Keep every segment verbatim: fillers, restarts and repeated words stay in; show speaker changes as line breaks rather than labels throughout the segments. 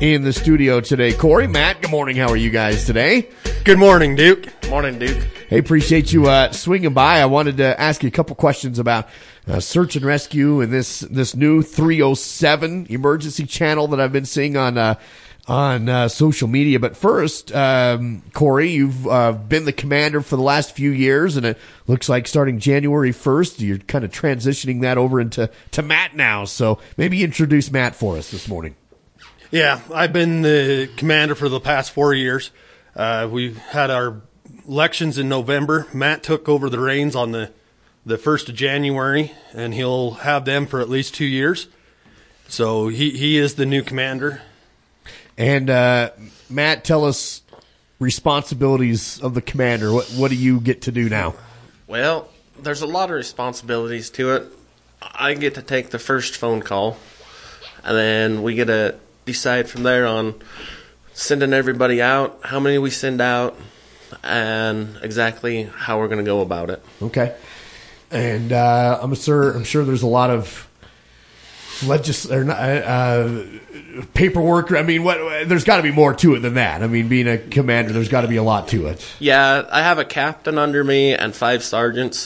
in the studio today. Corey, Matt, good morning. How are you guys today?
Good morning, Duke.
Morning, Duke.
Hey, appreciate you uh, swinging by. I wanted to ask you a couple questions about uh, search and rescue and this this new three oh seven emergency channel that I've been seeing on uh, on uh, social media. But first, um, Corey, you've uh, been the commander for the last few years, and it looks like starting January first, you're kind of transitioning that over into to Matt now. So maybe introduce Matt for us this morning.
Yeah, I've been the commander for the past four years. Uh, we've had our elections in November. Matt took over the reins on the, the first of January, and he'll have them for at least two years. So he, he is the new commander.
And uh, Matt, tell us responsibilities of the commander. What what do you get to do now?
Well, there's a lot of responsibilities to it. I get to take the first phone call, and then we get to decide from there on sending everybody out, how many we send out, and exactly how we're going to go about it.
Okay. And uh, I'm sure I'm sure there's a lot of legis or not, uh, paperwork. I mean, what? There's got to be more to it than that. I mean, being a commander, there's got to be a lot to it.
Yeah, I have a captain under me and five sergeants,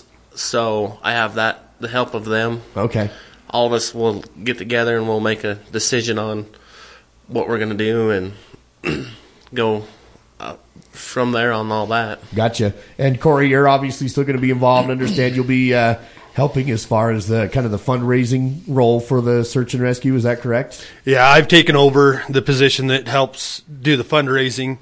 so I have that the help of them.
Okay.
All of us will get together and we'll make a decision on what we're going to do and go uh, from there on all that.
Gotcha. And Corey, you're obviously still going to be involved. I understand you'll be uh, helping as far as the kind of the fundraising role for the search and rescue. Is that correct?
Yeah, I've taken over the position that helps do the fundraising.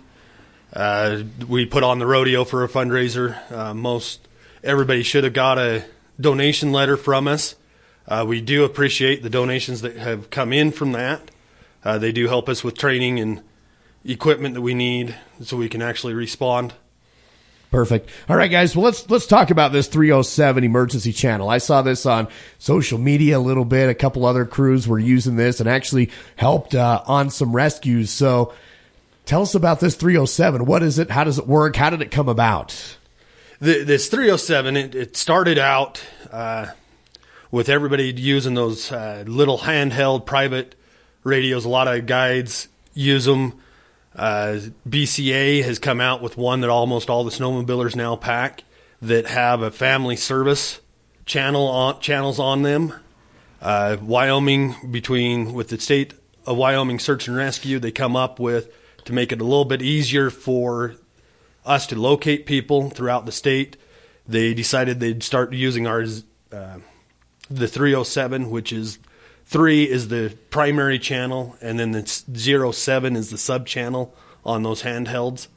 Uh, we put on the rodeo for a fundraiser. Uh, most everybody should have got a donation letter from us. Uh, we do appreciate the donations that have come in from that. Uh, they do help us with training and equipment that we need so we can actually respond.
Perfect. All right, guys. Well, let's let's talk about this three oh seven emergency channel. I saw this on social media a little bit. A couple other crews were using this and actually helped uh, on some rescues. So tell us about this three oh seven. What is it? How does it work? How did it come about?
The, this three oh seven, it, it started out uh, with everybody using those uh, little handheld private radios. A lot of guides use them. Uh, B C A has come out with one that almost all the snowmobilers now pack that have a family service channel on channels on them. Uh, Wyoming, between with the state of Wyoming Search and Rescue, they come up with to make it a little bit easier for us to locate people throughout the state. They decided they'd start using ours, uh, the three oh seven, which is three is the primary channel, and then the zero seven is the sub channel on those handhelds.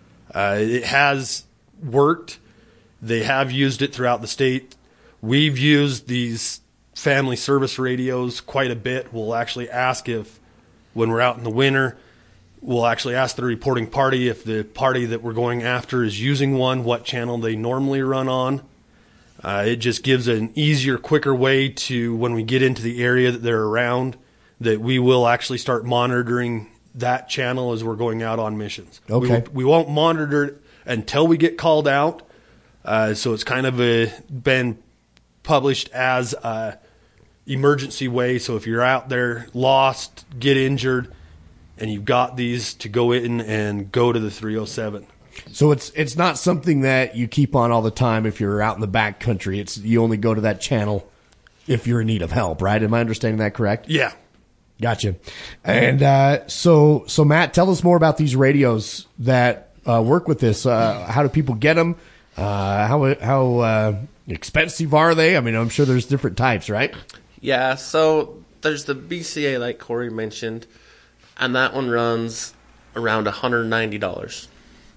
Uh, it has worked. They have used it throughout the state. We've used these family service radios quite a bit. We'll actually ask if, when we're out in the winter, we'll actually ask the reporting party if the party that we're going after is using one, what channel they normally run on. Uh, it just gives an easier, quicker way to, when we get into the area that they're around, that we will actually start monitoring that channel as we're going out on missions.
Okay.
We, we won't monitor it until we get called out. Uh, so it's kind of a, been published as a emergency way. So if you're out there lost, get injured, and you've got these, to go in and go to the three oh seven.
So it's it's not something that you keep on all the time if you're out in the back country. It's you only go to that channel if you're in need of help, right? Am I understanding that correct?
Yeah.
Gotcha. And uh, so so Matt, tell us more about these radios that uh, work with this. Uh, how do people get them? Uh, how how uh, expensive are they? I mean, I'm sure there's different types, right?
Yeah, so there's the B C A, like Corey mentioned, and that one runs around one hundred ninety dollars.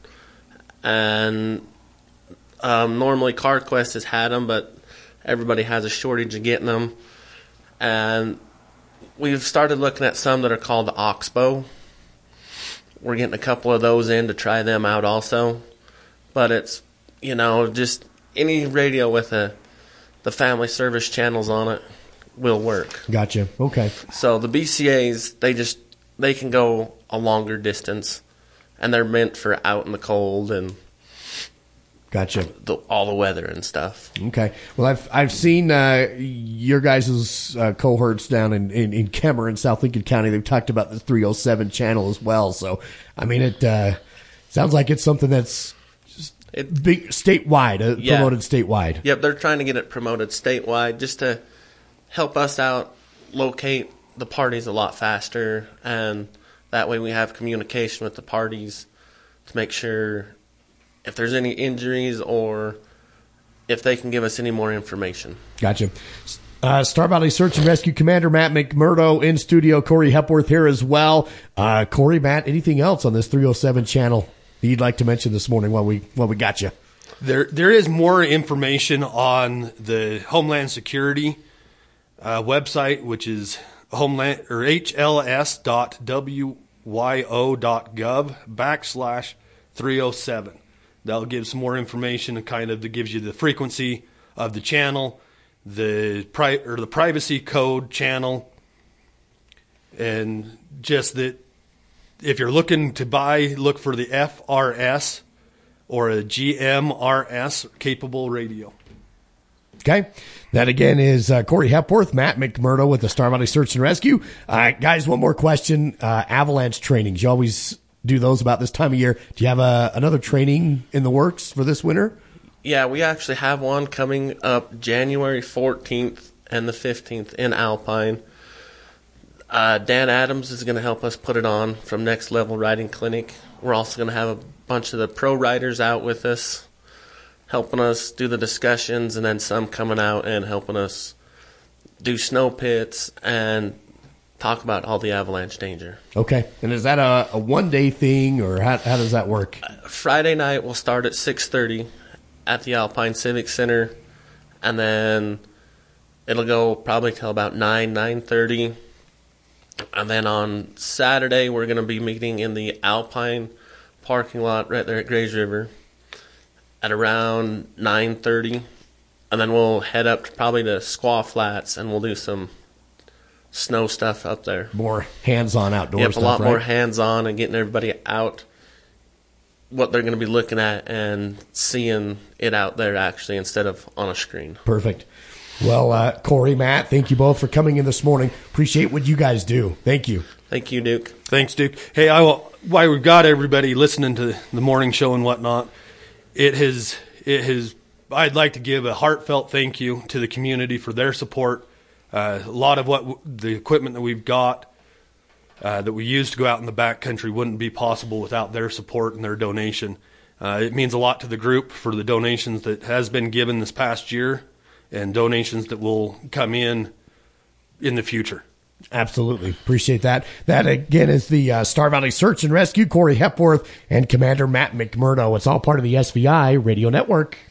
And um, normally CarQuest has had them, but everybody has a shortage of getting them. And we've started looking at some that are called the Oxbow. We're getting a couple of those in to try them out also. But it's, you know, just any radio with a the family service channels on it will work.
Gotcha. Okay.
So the B C As, they just they can go a longer distance, and they're meant for out in the cold and
Gotcha.
the, all the weather and stuff.
Okay. Well, I've I've seen uh, your guys' uh, cohorts down in, in, in Kemmer in South Lincoln County. They've talked about the three oh seven channel as well. So, I mean, it uh, sounds like it's something that's just
It-
big statewide, uh,
Yeah.
promoted statewide.
Yep, they're trying to get it promoted statewide just to help us out locate the parties a lot faster, and that way we have communication with the parties to make sure if there's any injuries or if they can give us any more information.
Gotcha. Uh, Star Valley Search and Rescue Commander Matt McMurdo in studio. Corey Hepworth here as well. Uh, Corey, Matt, anything else on this three oh seven channel that you'd like to mention this morning while we while we got you?
There, there is more information on the Homeland Security uh, website, which is homeland or H L S dot W Y O dot gov backslash three oh seven. That'll give some more information and kind of that gives you the frequency of the channel, the pri- or the privacy code channel, and just that if you're looking to buy, look for the F R S or a G M R S capable radio.
Okay. That again is uh, Corey Hepworth, Matt McMurdo with the Star Valley Search and Rescue. Uh, guys, one more question. Uh, avalanche trainings. You always do those about this time of year. Do you have a, another training in the works for this winter?
Yeah, we actually have one coming up January fourteenth and the fifteenth in Alpine. Uh, Dan Adams is going to help us put it on from Next Level Riding Clinic. We're also going to have a bunch of the pro riders out with us, helping us do the discussions, and then some coming out and helping us do snow pits and talk about all the avalanche danger.
Okay. And is that a, a one-day thing, or how, how does that work?
Friday night we'll start at six thirty at the Alpine Civic Center, and then it'll go probably till about nine, nine thirty. And then on Saturday we're going to be meeting in the Alpine parking lot right there at Grays River at around nine thirty. And then we'll head up to probably to Squaw Flats, and we'll do some snow stuff up there.
More hands-on outdoor
Yep,
stuff,
a lot
right?
more hands-on and getting everybody out what they're going to be looking at and seeing it out there actually instead of on a screen.
Perfect. Well, uh, Corey, Matt, thank you both for coming in this morning. Appreciate what you guys do. Thank you.
Thank you, Duke.
Thanks, Duke. Hey, I will, while we've got everybody listening to the morning show and whatnot, it has, it has, I'd like to give a heartfelt thank you to the community for their support. Uh, a lot of what w- the equipment that we've got uh, that we use to go out in the backcountry wouldn't be possible without their support and their donation. Uh, it means a lot to the group for the donations that has been given this past year and donations that will come in in the future.
Absolutely. Appreciate that. That, again, is the uh, Star Valley Search and Rescue, Corey Hepworth and Commander Matt McMurdo. It's all part of the S V I Radio Network.